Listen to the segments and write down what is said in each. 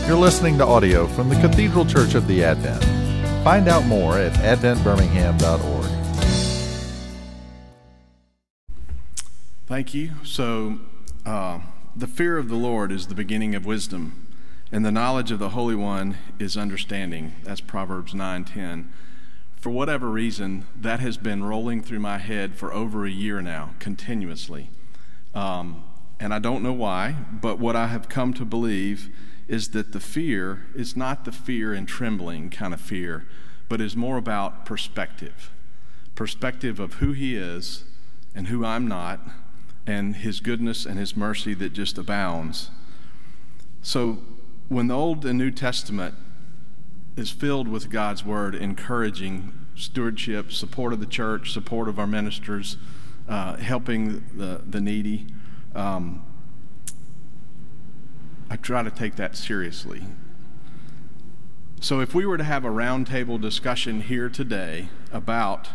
You're listening to audio from the Cathedral Church of the Advent. Find out more at adventbirmingham.org. Thank you. So, the fear of the Lord is the beginning of wisdom, and the knowledge of the Holy One is understanding. That's Proverbs 9:10. For whatever reason, that has been rolling through my head for over a year now, continuously. And I don't know why, but what I have come to believe is that the fear is not the fear and trembling kind of fear, but is more about perspective. Perspective of who He is and who I'm not, and His goodness and His mercy that just abounds. So when the Old and New Testament is filled with God's Word encouraging stewardship, support of the church, support of our ministers, helping the needy, I try to take that seriously. So if we were to have a roundtable discussion here today about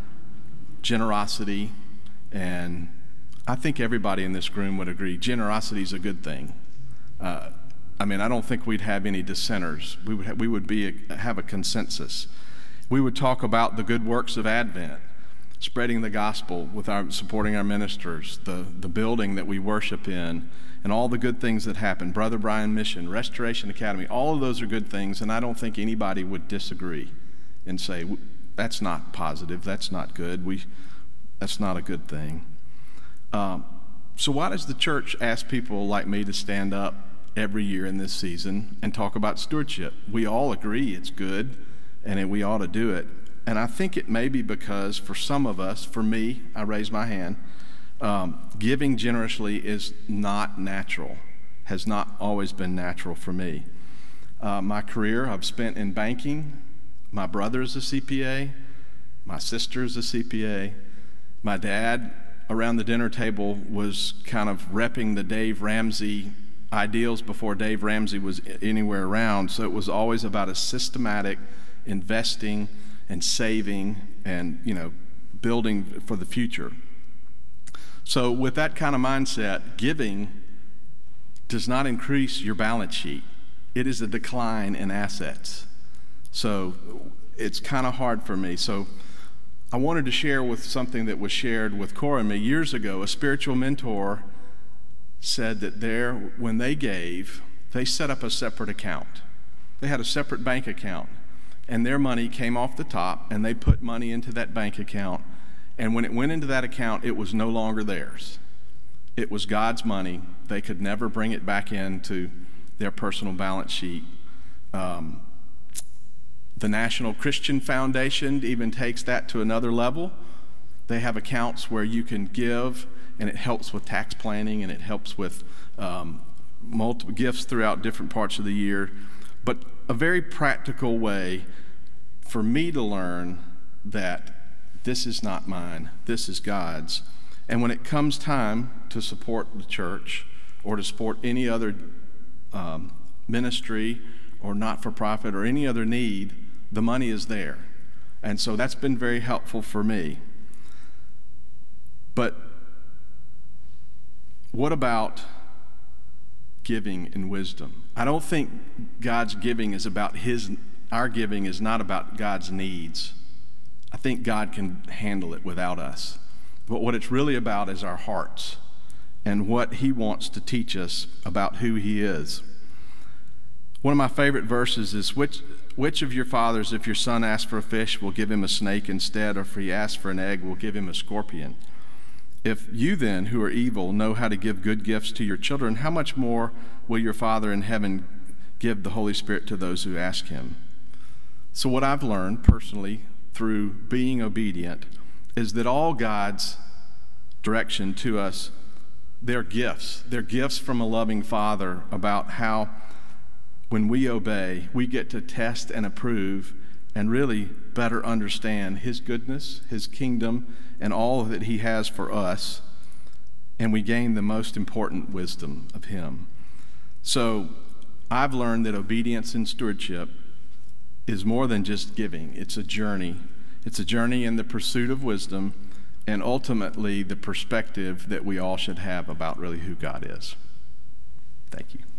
generosity, and I think everybody in this room would agree generosity is a good thing. I don't think we'd have any dissenters. We would have a consensus. We would talk about the good works of Advent, spreading the gospel with supporting our ministers, the building that we worship in, and all the good things that happen. Brother Brian Mission, Restoration Academy, all of those are good things, and I don't think anybody would disagree and say, that's not positive, that's not good, that's not a good thing. So why does the church ask people like me to stand up every year in this season and talk about stewardship? We all agree it's good, and we ought to do it. And I think it may be because for some of us, for me, I raise my hand, giving generously is not natural, has not always been natural for me. My career I've spent in banking. My brother is a CPA. My sister is a CPA. My dad, around the dinner table, was kind of repping the Dave Ramsey ideals before Dave Ramsey was anywhere around. So it was always about a systematic investing and saving and, building for the future. So with that kind of mindset, giving does not increase your balance sheet. It is a decline in assets. So it's kind of hard for me. So I wanted to share with something that was shared with Cora and me years ago. A spiritual mentor said that when they gave, they set up a separate account. They had a separate bank account, and their money came off the top, and they put money into that bank account. And when it went into that account, it was no longer theirs. It was God's money. They could never bring it back into their personal balance sheet. The National Christian Foundation even takes that to another level. They have accounts where you can give, and it helps with tax planning, and it helps with multiple gifts throughout different parts of the year. But a very practical way for me to learn that this is not mine, this is God's. And when it comes time to support the church or to support any other ministry or not-for-profit or any other need, the money is there. And so that's been very helpful for me. But what about giving in wisdom? I don't think God's giving is about our giving is not about God's needs. I think God can handle it without us. But what it's really about is our hearts and what He wants to teach us about who He is. One of my favorite verses is, which of your fathers, if your son asks for a fish, will give him a snake instead, or if he asks for an egg, will give him a scorpion? If you then, who are evil, know how to give good gifts to your children, how much more will your Father in heaven give the Holy Spirit to those who ask Him? So what I've learned personally through being obedient is that all God's direction to us, they're gifts. They're gifts from a loving Father about how when we obey, we get to test and approve and really better understand His goodness, His kingdom, and all that He has for us, and we gain the most important wisdom of Him. So I've learned that obedience and stewardship is more than just giving. It's a journey. It's a journey in the pursuit of wisdom and ultimately the perspective that we all should have about really who God is. Thank you.